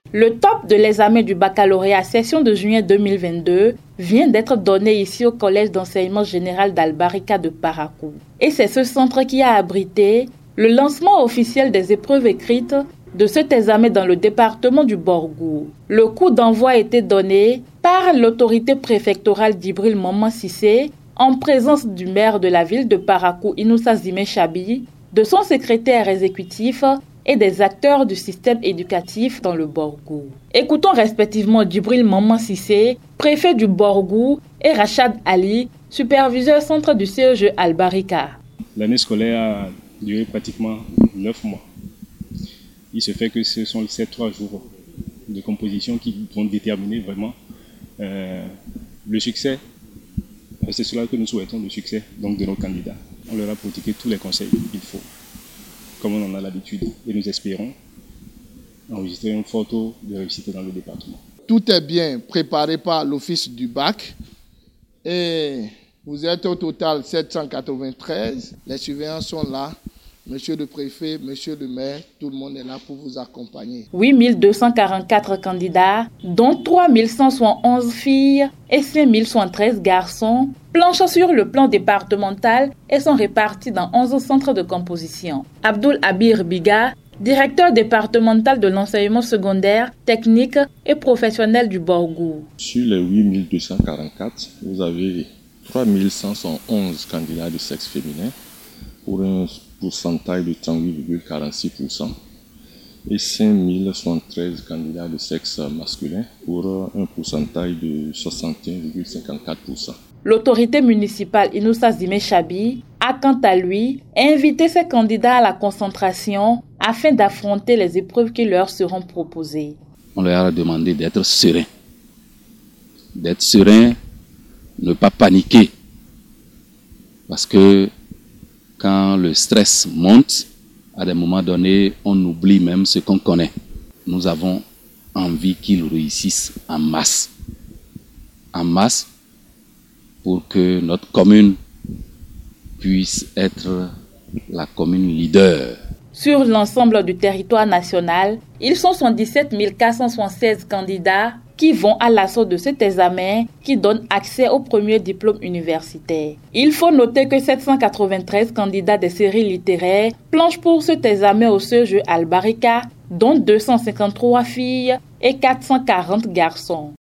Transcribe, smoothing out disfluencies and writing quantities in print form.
Le top de l'examen du baccalauréat session de juin 2022 vient d'être donné ici au Collège d'enseignement général d'Albarika de Parakou. Et c'est ce centre qui a abrité le lancement officiel des épreuves écrites de cet examen dans le département du Borgou. Le coup d'envoi a été donné par l'autorité préfectorale d'Ibril Maman Sissé en présence du maire de la ville de Parakou, Inoussa Zimé Chabi, de son secrétaire exécutif et des acteurs du système éducatif dans le Borgou. Écoutons respectivement Djibril Maman Sissé, préfet du Borgou, et Rachad Ali, superviseur centre du CEG Albarika. L'année scolaire a duré pratiquement 9 mois. Il se fait que ce sont ces 3 jours de composition qui vont déterminer vraiment le succès. C'est cela que nous souhaitons, le succès donc, de nos candidats. On leur a pratiqué tous les conseils qu'il faut, comme on en a l'habitude, et nous espérons enregistrer un fort taux de réussite dans le département. Tout est bien préparé par l'office du bac et vous êtes au total 793. Les surveillants sont là. Monsieur le préfet, monsieur le maire, tout le monde est là pour vous accompagner. 8244 candidats, dont 3171 filles et 5013 garçons, planchent sur le plan départemental et sont répartis dans 11 centres de composition. Abdoul Abir Biga, directeur départemental de l'enseignement secondaire, technique et professionnel du Borgou. Sur les 8244, vous avez 3111 candidats de sexe féminin pour un pourcentage de 38,46% et 5013 candidats de sexe masculin pour un pourcentage de 61,54%. L'autorité municipale Inoussa Zimé Chabi a quant à lui invité ses candidats à la concentration afin d'affronter les épreuves qui leur seront proposées. On leur a demandé d'être sereins. D'être sereins, ne pas paniquer. Parce que quand le stress monte, à des moments donnés, on oublie même ce qu'on connaît. Nous avons envie qu'ils réussissent en masse. En masse, pour que notre commune puisse être la commune leader. Sur l'ensemble du territoire national, ils sont 77 476 candidats qui vont à l'assaut de cet examen qui donne accès au premier diplôme universitaire. Il faut noter que 793 candidats des séries littéraires planchent pour cet examen au CEG Albarika, dont 253 filles et 440 garçons.